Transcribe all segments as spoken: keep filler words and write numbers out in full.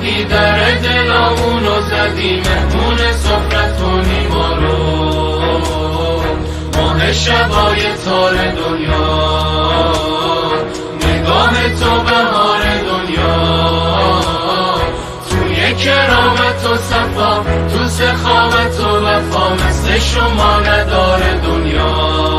اومدی در دلامونو زدی، مهمون سفرتونی ما رو، ماه شبای تار دنیا، نگاه تو بهار دنیا، توی کرامت و صفا، تو سخاوت و وفا، مثل شما نداره دنیا.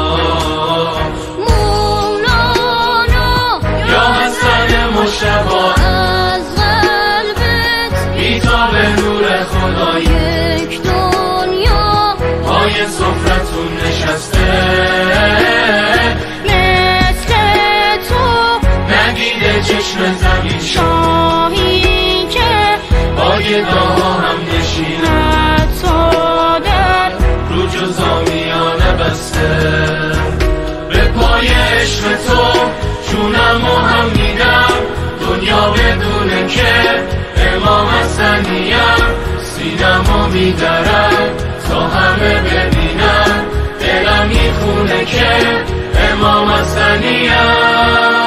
مولانا یا حسن مشتبا، از قلبت بیتاب نور خدا، یک دنیا پای سفرتون نشسته، مثل تو ندیده چشم زمین، شاهی که با گداها هم نشینه، تا در رو جزا میانه بسته، به پای عشق تو جونم و هم میدم، دنیا بدونه که امام حسنیم، سینم و میدرم تا همه ببینم، دلم میخونه که امام حسنیم.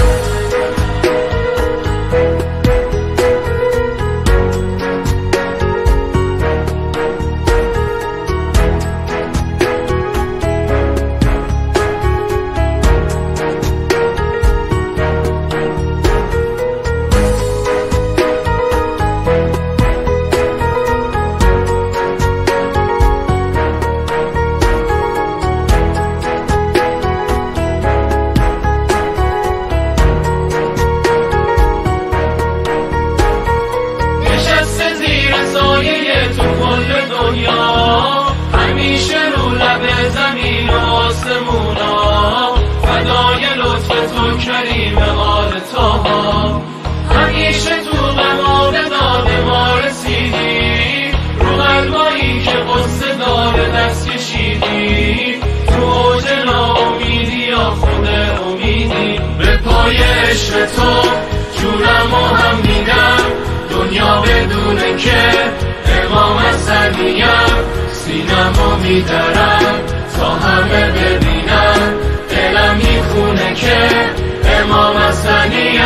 همیشه رو لب زمین و آسمونا، فدای لطف تو کریم آل طاها، همیشه تو غم به داد ما رسیدی، رو قلبایی که قصه داره دست کشیدی، تو اوج ناامیدی یا خود امیدی، به پای عشق تو جونم و هم میدم، دنیا بدونه که امام حسنیم، سینم و میدرم تا همه ببینم، دلم میخونه که امام حسنیم.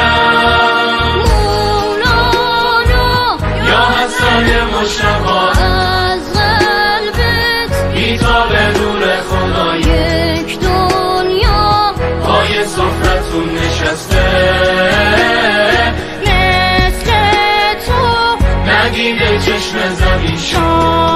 مولانا یا حسن مشتبا، از قلبت بیتاب نور خدا، یک دنیا پای سفرتون نشسته، مثل تو ندیده چشم زمین،